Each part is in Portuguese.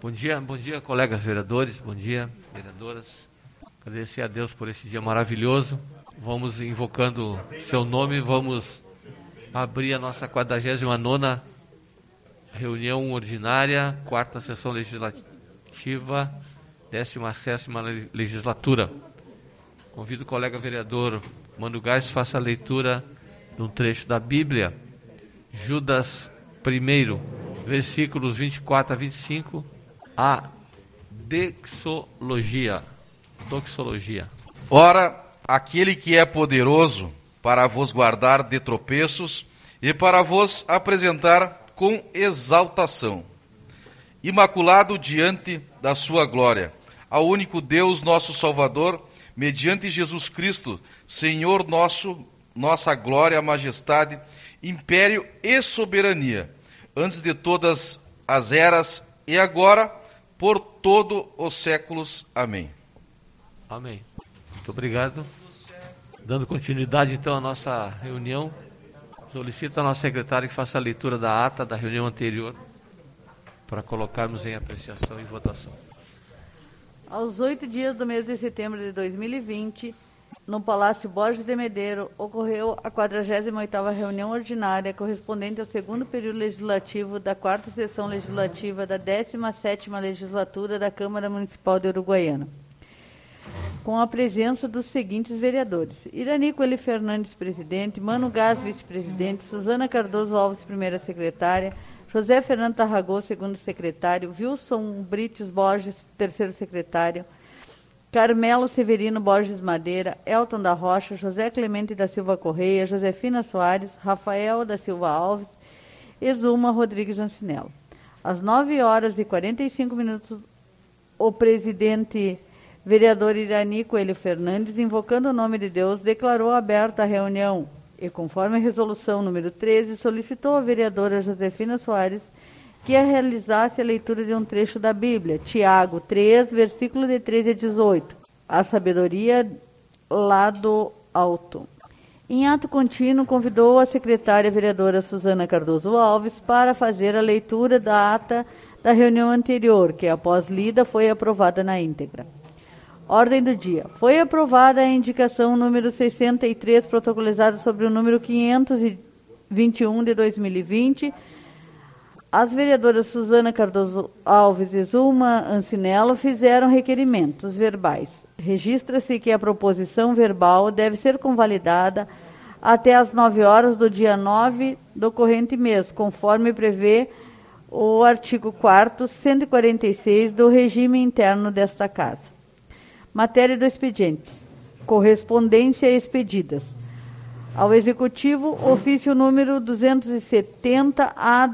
Bom dia, colegas vereadores, bom dia, vereadoras. Agradecer a Deus por esse dia maravilhoso. Vamos invocando seu nome, vamos abrir a nossa 49ª reunião ordinária, 4ª sessão legislativa, 17ª legislatura. Convido o colega vereador Mano Gás, faça a leitura de um trecho da Bíblia, Judas 1, versículos 24 a 25, a doxologia. Ora, aquele que é poderoso para vos guardar de tropeços e para vos apresentar com exaltação, imaculado diante da sua glória, ao único Deus nosso Salvador, mediante Jesus Cristo, Senhor nosso, nossa glória, majestade, império e soberania, antes de todas as eras e agora, por todos os séculos. Amém. Amém. Muito obrigado. Dando continuidade então à nossa reunião, solicito a nossa secretária que faça a leitura da ata da reunião anterior para colocarmos em apreciação e votação. Aos 8 dias do mês de setembro de 2020, no Palácio Borges de Medeiros, ocorreu a 48ª reunião ordinária correspondente ao segundo período legislativo da 4ª sessão legislativa da 17ª legislatura da Câmara Municipal de Uruguaiana, com a presença dos seguintes vereadores: Irani Coelho Fernandes, presidente; Mano Gás, vice-presidente; Suzana Cardoso Alves, primeira secretária; José Fernando Tarragó, segundo secretário; Wilson Brites Borges, terceiro secretário; Carmelo Severino Borges Madeira; Elton da Rocha; José Clemente da Silva Correia; Josefina Soares; Rafael da Silva Alves; Exuma Rodrigues Ancinello. Às 9h45, o presidente vereador Irani Coelho Fernandes, invocando o nome de Deus, declarou aberta a reunião e, conforme a resolução número 13, solicitou à vereadora Josefina Soares que realizasse a leitura de um trecho da Bíblia, Tiago 3, versículo de 13 a 18, a sabedoria lá do alto. Em ato contínuo, convidou a secretária vereadora Suzana Cardoso Alves para fazer a leitura da ata da reunião anterior, que, após lida, foi aprovada na íntegra. Ordem do dia. Foi aprovada a indicação número 63, protocolizada sobre o número 521 de 2020. As vereadoras Suzana Cardoso Alves e Exuma Ancinello fizeram requerimentos verbais. Registra-se que a proposição verbal deve ser convalidada até às 9h do dia 9 do corrente mês, conforme prevê o artigo 4º, 146 do regime interno desta Casa. Matéria do expediente. Correspondência expedidas. Ao Executivo, ofício número 270 a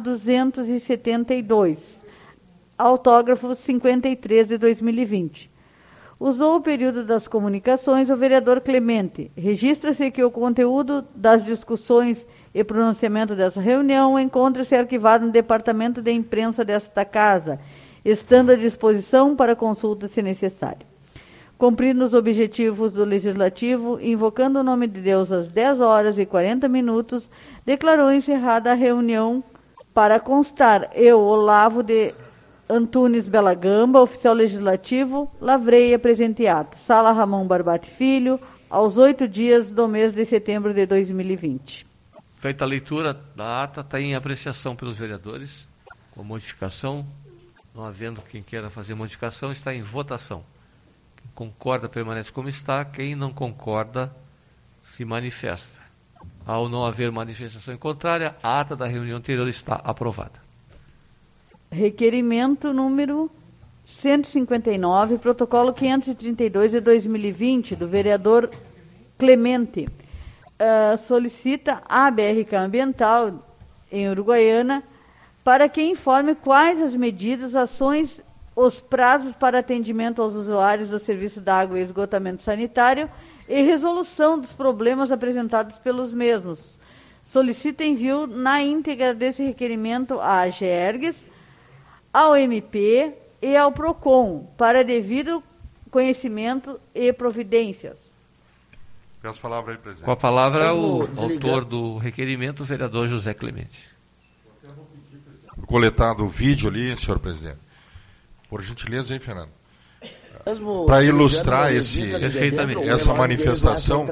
272. Autógrafo 53 de 2020. Usou o período das comunicações o vereador Clemente. Registra-se que o conteúdo das discussões e pronunciamento dessa reunião encontra-se arquivado no Departamento de Imprensa desta Casa, estando à disposição para consulta se necessário. Cumprindo os objetivos do Legislativo, invocando o nome de Deus às 10h40, declarou encerrada a reunião. Para constar, eu, Olavo de Antunes Bela Gamba, oficial legislativo, lavrei a presente ata. Sala Ramon Barbate Filho, aos 8 dias do mês de setembro de 2020. Feita a leitura da ata, está em apreciação pelos vereadores, com modificação. Não havendo quem queira fazer modificação, está em votação. Concorda, permanece como está. Quem não concorda, se manifesta. Ao não haver manifestação em contrária, a ata da reunião anterior está aprovada. Requerimento número 159, protocolo 532 de 2020, do vereador Clemente. Solicita a BRK Ambiental, em Uruguaiana, para que informe quais as medidas, ações, os prazos para atendimento aos usuários do serviço de água e esgotamento sanitário e resolução dos problemas apresentados pelos mesmos. Solicita envio na íntegra desse requerimento à AGERGS, ao MP e ao PROCON, para devido conhecimento e providências. Peço a palavra aí, presidente. Com a palavra, o autor do requerimento, o vereador José Clemente. Coletado o vídeo ali, senhor presidente. Por gentileza aí, Fernando. Para ilustrar essa manifestação,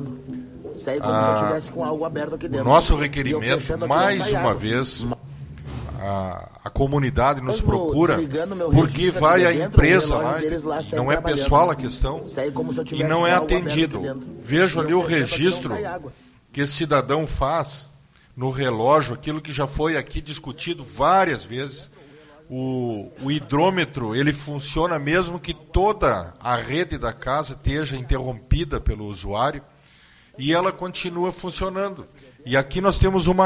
o nosso requerimento, mais uma vez, a comunidade nos procura, porque vai a empresa lá, não é pessoal a questão, e não é atendido. Vejo ali o registro que esse cidadão faz no relógio, aquilo que já foi aqui discutido várias vezes. O hidrômetro, ele funciona mesmo que toda a rede da casa esteja interrompida pelo usuário, e ela continua funcionando. E aqui nós temos uma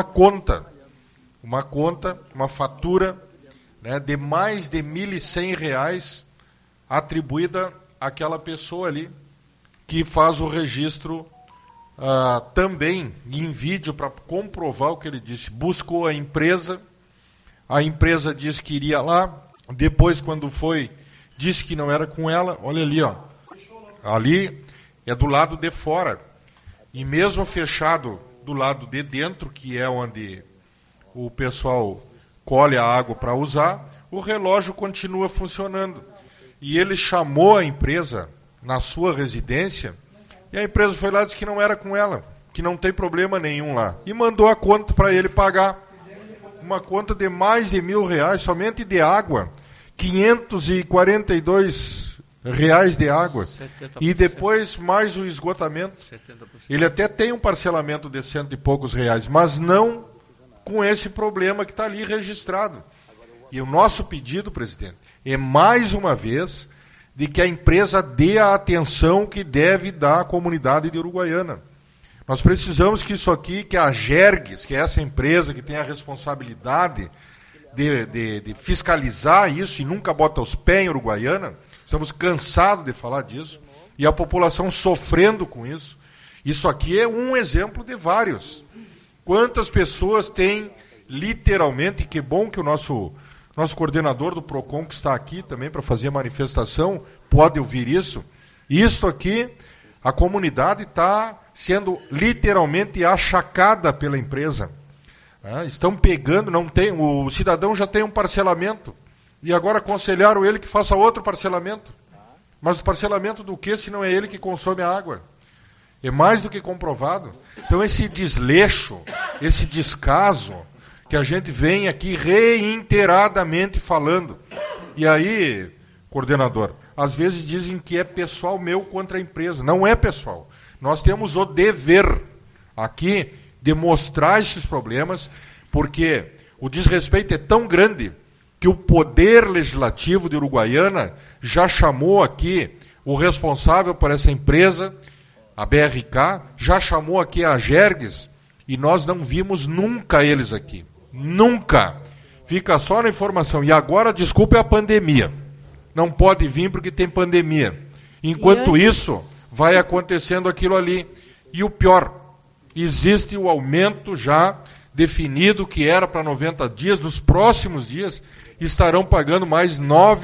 fatura, né, de mais de R$ 1.100 atribuída àquela pessoa ali, que faz o registro também em vídeo para comprovar o que ele disse. Buscou a empresa disse que iria lá, depois quando foi, disse que não era com ela. Olha ali, ó. Ali é do lado de fora. E mesmo fechado do lado de dentro, que é onde o pessoal colhe a água para usar, o relógio continua funcionando. E ele chamou a empresa na sua residência, e a empresa foi lá e disse que não era com ela, que não tem problema nenhum lá. E mandou a conta para ele pagar. Uma conta de mais de R$ 1.000, somente de água. R$ 542 de água. 70%. E depois mais o esgotamento. 70%. Ele até tem um parcelamento de R$100 e poucos, mas não com esse problema que está ali registrado. E o nosso pedido, presidente, é mais uma vez de que a empresa dê a atenção que deve dar à comunidade de Uruguaiana. Nós precisamos que isso aqui, que a Gergues, que é essa empresa que tem a responsabilidade de fiscalizar isso e nunca bota os pés em Uruguaiana, estamos cansados de falar disso, e a população sofrendo com isso. Isso aqui é um exemplo de vários. Quantas pessoas têm, literalmente, e que bom que o nosso coordenador do PROCON, que está aqui também para fazer a manifestação, pode ouvir isso. Isso aqui, a comunidade está sendo literalmente achacada pela empresa. Estão pegando, o cidadão já tem um parcelamento, e agora aconselharam ele que faça outro parcelamento. Mas o parcelamento do quê, se não é ele que consome a água? É mais do que comprovado. Então esse desleixo, esse descaso, que a gente vem aqui reiteradamente falando. E aí, coordenador, às vezes dizem que é pessoal meu contra a empresa. Não é pessoal. Nós temos o dever aqui de mostrar esses problemas, porque o desrespeito é tão grande que o Poder Legislativo de Uruguaiana já chamou aqui o responsável por essa empresa, a BRK, já chamou aqui a Gergues, e nós não vimos nunca eles aqui. Nunca. Fica só na informação. E agora, desculpe a pandemia. Não pode vir porque tem pandemia. Enquanto isso, vai acontecendo aquilo ali. E o pior, existe o aumento já definido, que era para 90 dias. Nos próximos dias, estarão pagando mais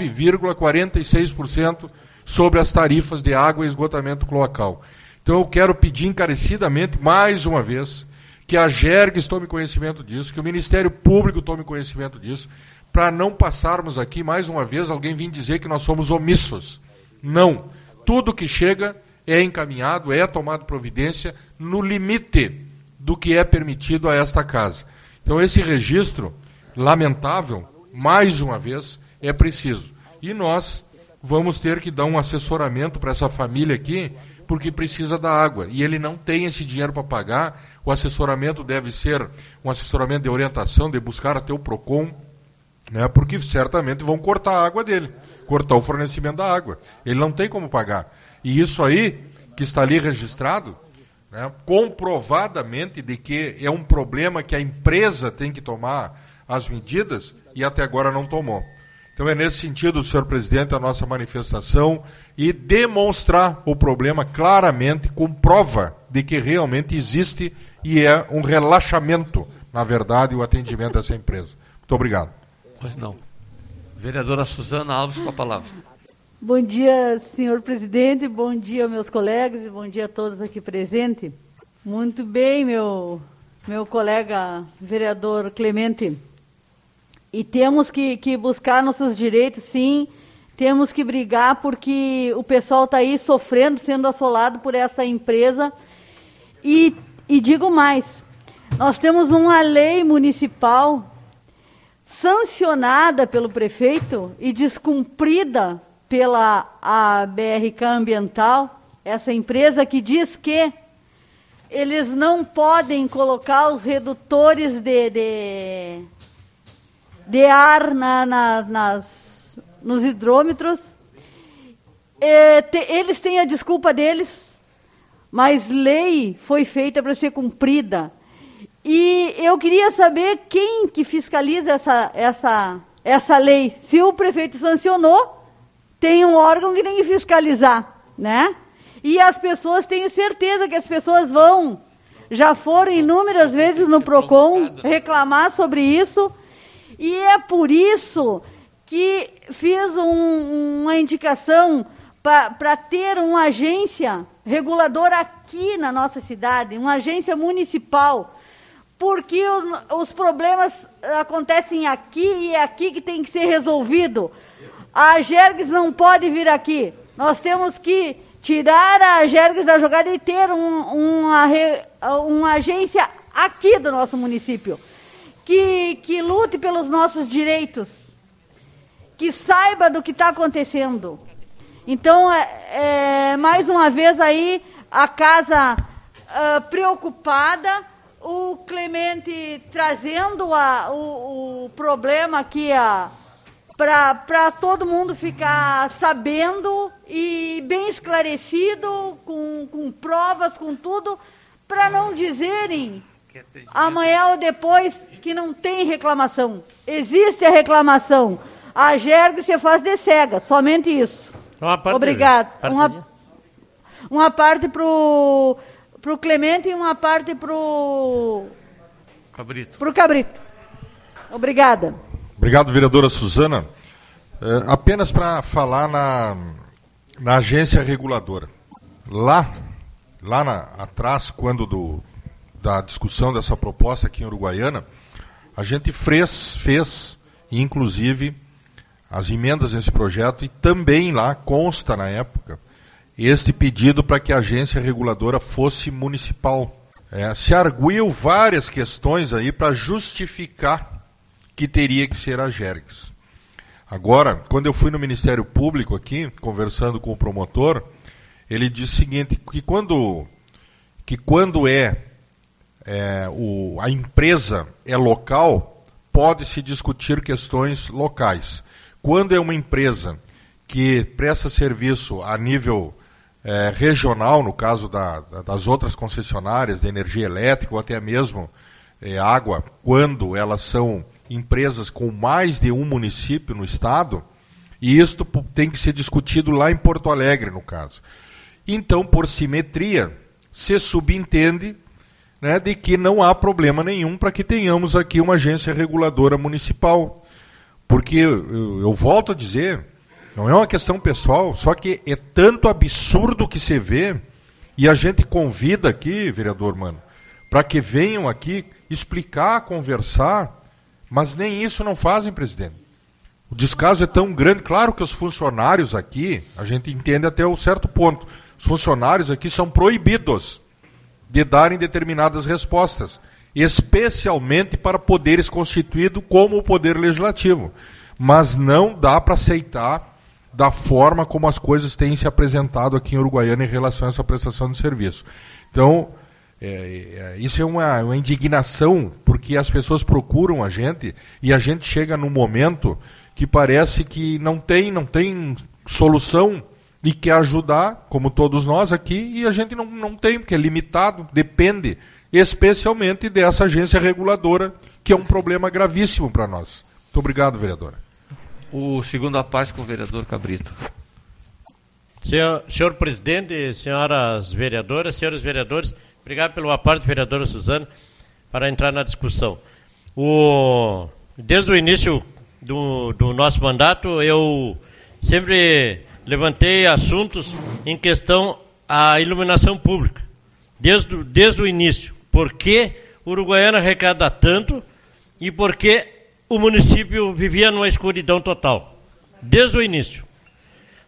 9,46% sobre as tarifas de água e esgotamento cloacal. Então eu quero pedir encarecidamente, mais uma vez, que a Gergues tome conhecimento disso, que o Ministério Público tome conhecimento disso, para não passarmos aqui, mais uma vez, alguém vir dizer que nós somos omissos. Não. Tudo que chega é encaminhado, é tomado providência no limite do que é permitido a esta casa. Então esse registro, lamentável, mais uma vez, é preciso. E nós vamos ter que dar um assessoramento para essa família aqui, porque precisa da água. E ele não tem esse dinheiro para pagar. O assessoramento deve ser um assessoramento de orientação, de buscar até o PROCON, né, porque certamente vão cortar a água dele, cortar o fornecimento da água. Ele não tem como pagar. E isso aí, que está ali registrado, né, comprovadamente de que é um problema que a empresa tem que tomar as medidas, e até agora não tomou. Então é nesse sentido, senhor presidente, a nossa manifestação, e demonstrar o problema claramente, com prova de que realmente existe e é um relaxamento, na verdade, o atendimento dessa empresa. Muito obrigado. Pois não. Vereadora Suzana Alves, com a palavra. Bom dia, senhor presidente, bom dia, meus colegas, bom dia a todos aqui presentes. Muito bem, meu colega vereador Clemente. E temos que buscar nossos direitos, sim, temos que brigar porque o pessoal está aí sofrendo, sendo assolado por essa empresa. E digo mais, nós temos uma lei municipal sancionada pelo prefeito e descumprida pela BRK Ambiental, essa empresa que diz que eles não podem colocar os redutores de ar nos hidrômetros. Eles têm a desculpa deles, mas lei foi feita para ser cumprida. E eu queria saber quem que fiscaliza essa lei. Se o prefeito sancionou, tem um órgão que tem que fiscalizar, né? E as pessoas, tenho certeza que as pessoas já foram inúmeras vezes no PROCON reclamar sobre isso, e é por isso que fiz uma indicação para ter uma agência reguladora aqui na nossa cidade, uma agência municipal, porque os problemas acontecem aqui e é aqui que tem que ser resolvido. A Agergs não pode vir aqui. Nós temos que tirar a Agergs da jogada e ter uma agência aqui do nosso município, que lute pelos nossos direitos, que saiba do que está acontecendo. Então, mais uma vez aí, a casa preocupada, o Clemente trazendo o problema aqui para todo mundo ficar sabendo e bem esclarecido, com provas, com tudo, para não dizerem amanhã ou depois que não tem reclamação. Existe a reclamação. A Agergs se faz de cega, somente isso. Obrigado. Uma parte pro Clemente e uma parte pro Cabrito. Obrigada. Obrigado, vereadora Suzana. Apenas para falar na agência reguladora. Lá atrás, quando da discussão dessa proposta aqui em Uruguaiana, a gente fez, inclusive, as emendas nesse projeto, e também lá consta, na época, este pedido para que a agência reguladora fosse municipal. Se arguiu várias questões aí para justificar que teria que ser a Agergs. Agora, quando eu fui no Ministério Público aqui, conversando com o promotor, ele disse o seguinte, que quando a empresa é local, pode-se discutir questões locais. Quando é uma empresa que presta serviço a nível regional, no caso das outras concessionárias de energia elétrica ou até mesmo água, quando elas são empresas com mais de um município no estado, e isto tem que ser discutido lá em Porto Alegre, no caso. Então, por simetria, se subentende, né, de que não há problema nenhum para que tenhamos aqui uma agência reguladora municipal. Porque, eu volto a dizer, não é uma questão pessoal, só que é tanto absurdo que se vê, e a gente convida aqui, vereador Mano, para que venham aqui explicar, conversar, mas nem isso não fazem, presidente. O descaso é tão grande, claro que os funcionários aqui, a gente entende até um certo ponto, os funcionários aqui são proibidos de darem determinadas respostas, especialmente para poderes constituídos como o Poder Legislativo. Mas não dá para aceitar da forma como as coisas têm se apresentado aqui em Uruguaiana em relação a essa prestação de serviço. Então, isso é uma indignação, porque as pessoas procuram a gente e a gente chega num momento que parece que não tem solução e quer ajudar, como todos nós aqui, e a gente não tem, porque é limitado, depende especialmente dessa agência reguladora, que é um problema gravíssimo para nós. Muito obrigado, vereadora. O segunda parte com o vereador Cabrito. Senhor presidente, senhoras vereadoras, senhores vereadores, obrigado pela parte, vereadora Suzana, para entrar na discussão. Desde o início do nosso mandato, eu sempre levantei assuntos em questão à iluminação pública, desde o início. Por que Uruguaiana arrecada tanto e por que o município vivia numa escuridão total? Desde o início.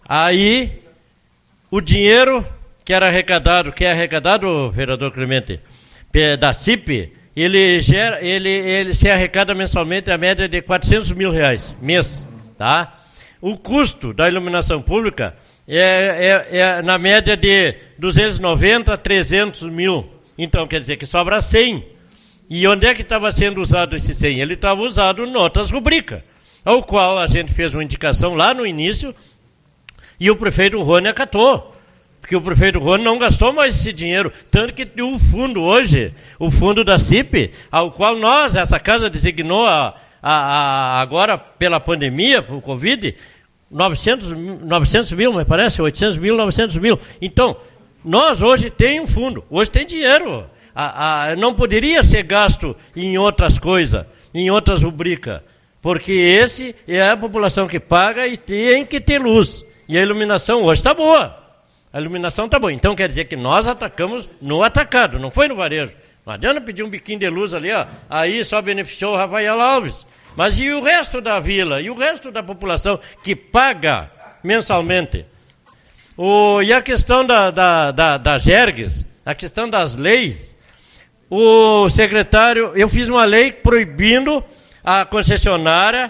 Aí, o dinheiro que é arrecadado, vereador Clemente, da CIP, ele se arrecada mensalmente a média de R$400 mil mês, tá? O custo da iluminação pública é na média de 290 a 300 mil. Então, quer dizer que sobra 100. E onde é que estava sendo usado esse 100? Ele estava usado em outras rubricas, ao qual a gente fez uma indicação lá no início e o prefeito Rony acatou. Porque o prefeito Rony não gastou mais esse dinheiro. Tanto que o fundo hoje, o fundo da CIP, ao qual essa casa designou agora pela pandemia, por Covid, 900 mil, me parece, 800 mil, 900 mil. Então, nós hoje tem um fundo, hoje tem dinheiro. Não poderia ser gasto em outras coisas, em outras rubricas, porque esse é a população que paga e tem que ter luz. E a iluminação hoje está boa. A iluminação está boa. Então quer dizer que nós atacamos no atacado, não foi no varejo. Não adianta pedir um biquinho de luz ali, ó, aí só beneficiou o Rafael Alves. Mas e o resto da vila? E o resto da população que paga mensalmente? E a questão da Gergues, a questão das leis, o secretário, eu fiz uma lei proibindo a concessionária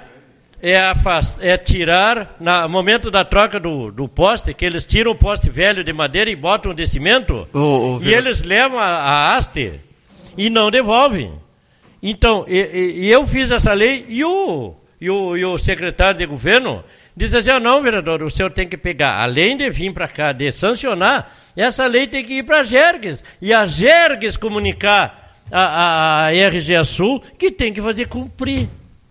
tirar, no momento da troca do poste, que eles tiram o poste velho de madeira e botam de cimento, e eles levam a haste e não devolvem. Então, eu fiz essa lei e o secretário de governo diz assim, não, vereador, o senhor tem que pegar, além de vir para cá, de sancionar, essa lei tem que ir para a Gergues, e a Gergues comunicar a RGE Sul que tem que fazer cumprir.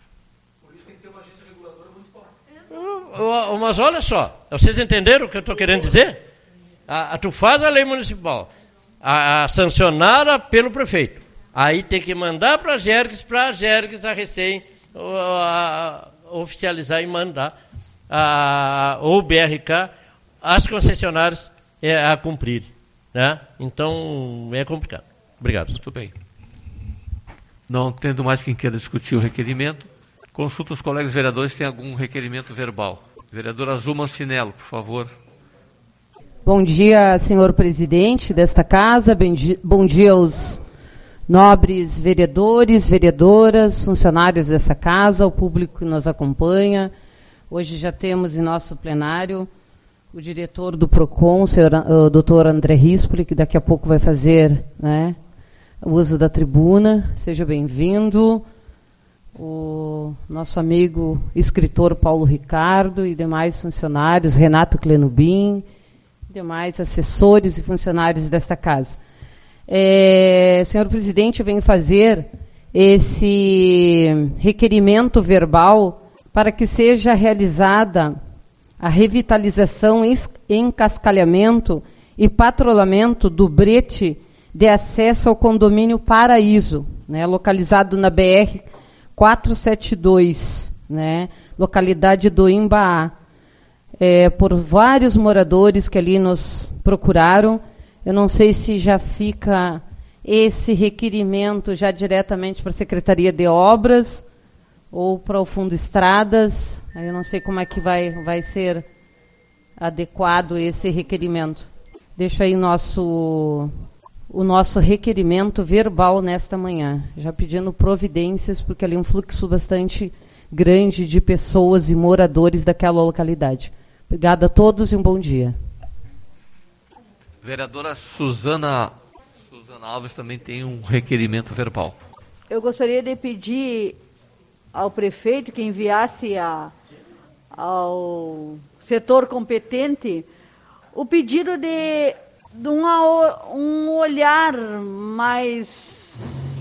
Mas olha só, vocês entenderam o que eu estou querendo dizer? Tu faz a lei municipal, sancionada pelo prefeito, aí tem que mandar para a Gergues a recém oficializar e mandar o BRK, as concessionárias a cumprir, né? Então é complicado. Obrigado. Muito bem. Não tendo mais quem queira discutir o requerimento, consulta os colegas vereadores se tem algum requerimento verbal. Vereadora Azul Mancinello, por favor. Bom dia, senhor presidente desta casa, bom dia aos nobres vereadores, vereadoras, funcionários dessa casa, ao público que nos acompanha. Hoje já temos em nosso plenário o diretor do PROCON, o doutor André Rispoli, que daqui a pouco vai fazer, né, o uso da tribuna. Seja bem-vindo. O nosso amigo escritor Paulo Ricardo e demais funcionários, Renato Clenubim, demais assessores e funcionários desta casa. Senhor presidente, eu venho fazer esse requerimento verbal para que seja realizada a revitalização, encascalhamento e patrulhamento do brete de acesso ao condomínio Paraíso, né, localizado na BR 472, né, localidade do Imbaá, por vários moradores que ali nos procuraram. Eu não sei se já fica esse requerimento já diretamente para a Secretaria de Obras ou para o Fundo Estradas. Eu não sei como é que vai ser adequado esse requerimento. Deixa aí o nosso requerimento verbal nesta manhã, já pedindo providências, porque ali é um fluxo bastante grande de pessoas e moradores daquela localidade. Obrigada a todos e um bom dia. Vereadora Suzana Alves também tem um requerimento verbal. Eu gostaria de pedir ao prefeito que enviasse ao setor competente o pedido de um olhar mais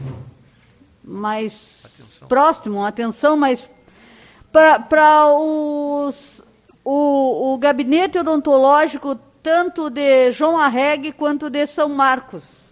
próximo, uma atenção mais para o gabinete odontológico, tanto de João Arregue quanto de São Marcos.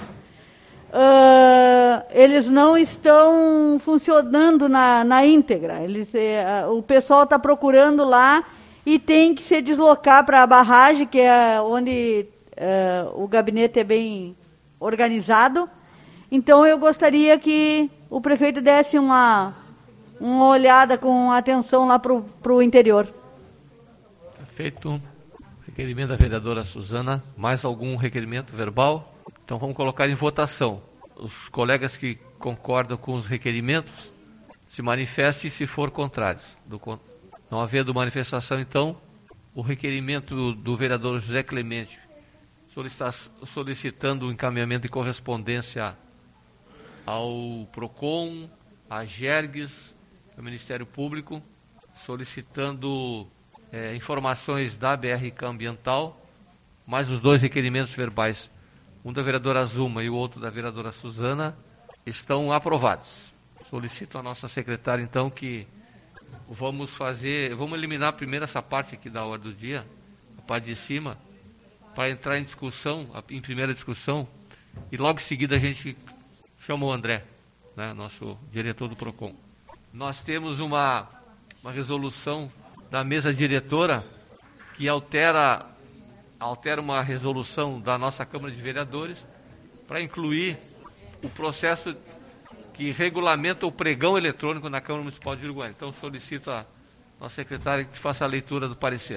Eles não estão funcionando na íntegra. O pessoal está procurando lá e tem que se deslocar para a barragem, que é onde o gabinete é bem organizado. Então eu gostaria que o prefeito desse uma olhada com atenção lá para o interior. Feito. Requerimento da vereadora Suzana. Mais algum requerimento verbal? Então vamos colocar em votação. Os colegas que concordam com os requerimentos se manifestem se for contrários. Não havendo manifestação, então, o requerimento do vereador José Clemente solicitando o encaminhamento de correspondência ao PROCON, à GERGS, ao Ministério Público, solicitando informações da BRK Ambiental, mais os dois requerimentos verbais, um da vereadora Azuma e o outro da vereadora Suzana, estão aprovados. Solicito à nossa secretária, então, que vamos eliminar primeiro essa parte aqui da ordem do dia, a parte de cima, para entrar em discussão, em primeira discussão, e logo em seguida a gente chama o André, né, nosso diretor do PROCON. Nós temos uma resolução da mesa diretora que altera uma resolução da nossa Câmara de Vereadores para incluir o processo que regulamenta o pregão eletrônico na Câmara Municipal de Uruguaiana. Então solicito a nossa secretária que faça a leitura do parecer.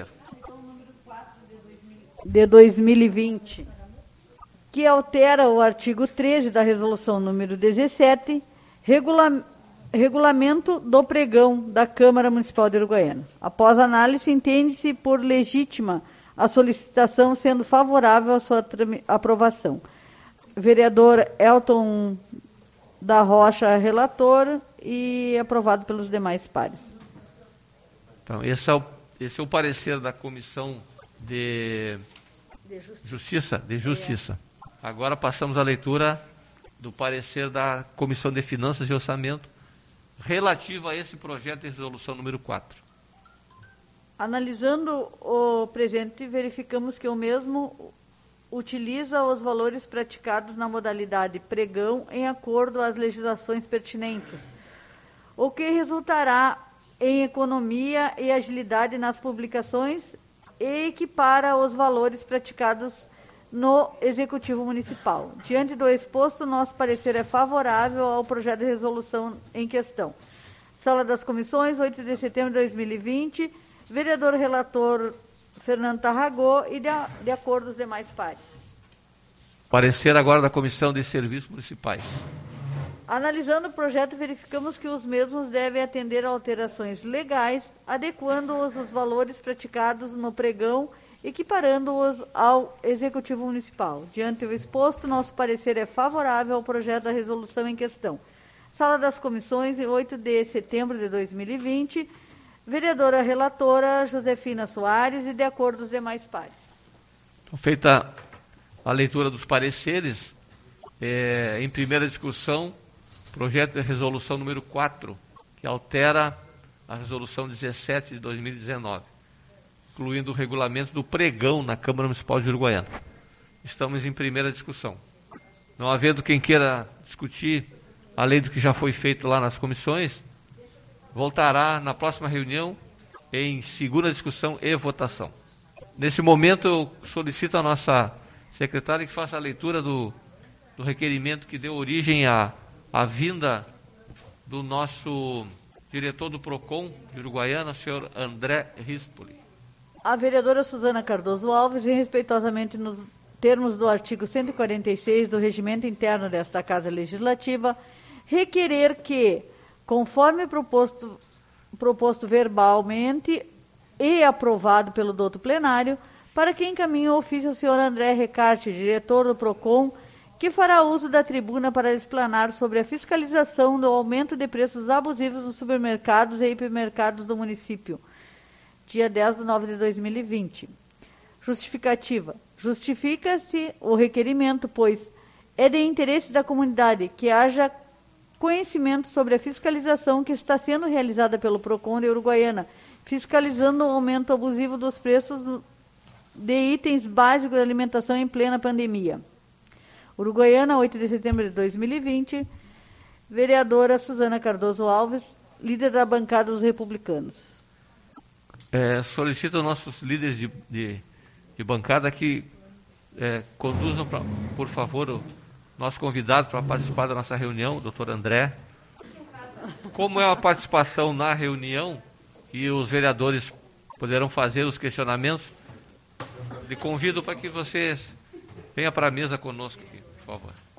De 2020, que altera o artigo 13 da resolução número 17, regulamento do pregão da Câmara Municipal de Uruguaiana. Após análise, entende-se por legítima a solicitação, sendo favorável à sua aprovação. Vereador Elton da Rocha, relator, e aprovado pelos demais pares. Então, esse é o parecer da Comissão de Justiça. Agora passamos à leitura do parecer da Comissão de Finanças e Orçamento relativo a esse projeto de resolução número 4. Analisando o presente, verificamos que o mesmo utiliza os valores praticados na modalidade pregão em acordo às legislações pertinentes, o que resultará em economia e agilidade nas publicações e equipara os valores praticados no Executivo Municipal. Diante do exposto, nosso parecer é favorável ao projeto de resolução em questão. Sala das Comissões, 8 de setembro de 2020, vereador relator Fernando Tarragó e de acordo os demais pares. Parecer agora da Comissão de Serviços Municipais. Analisando o projeto, verificamos que os mesmos devem atender a alterações legais, adequando-os aos valores praticados no pregão, equiparando-os ao Executivo Municipal. Diante do exposto, nosso parecer é favorável ao projeto da resolução em questão. Sala das Comissões, 8 de setembro de 2020, vereadora relatora Josefina Soares e de acordo os demais pares. Então, feita a leitura dos pareceres, em primeira discussão, projeto de resolução número 4, que altera a resolução 17 de 2019, incluindo o regulamento do pregão na Câmara Municipal de Uruguaiana. Estamos em primeira discussão. Não havendo quem queira discutir, além do que já foi feito lá nas comissões, voltará na próxima reunião em segunda discussão e votação. Nesse momento, eu solicito à nossa secretária que faça a leitura do requerimento que deu origem à vinda do nosso diretor do PROCON de Uruguaiana, o senhor André Rispoli. A vereadora Suzana Cardoso Alves, vem respeitosamente nos termos do artigo 146 do Regimento Interno desta Casa Legislativa, requerer que, conforme proposto verbalmente e aprovado pelo douto plenário, para que encaminhe o ofício ao senhor André Recarte, diretor do PROCON, que fará uso da tribuna para explanar sobre a fiscalização do aumento de preços abusivos nos supermercados e hipermercados do município, dia 10/9/2020. Justificativa. Justifica-se o requerimento, pois é de interesse da comunidade que haja conhecimento sobre a fiscalização que está sendo realizada pelo PROCON de Uruguaiana, fiscalizando o aumento abusivo dos preços de itens básicos de alimentação em plena pandemia. Uruguaiana, 8 de setembro de 2020, vereadora Suzana Cardoso Alves, líder da bancada dos republicanos. Solicito aos nossos líderes de bancada que conduzam, por favor, o nosso convidado para participar da nossa reunião, o doutor André. Como é a participação na reunião e os vereadores poderão fazer os questionamentos. Lhe convido para que vocês venham para a mesa conosco aqui, por favor.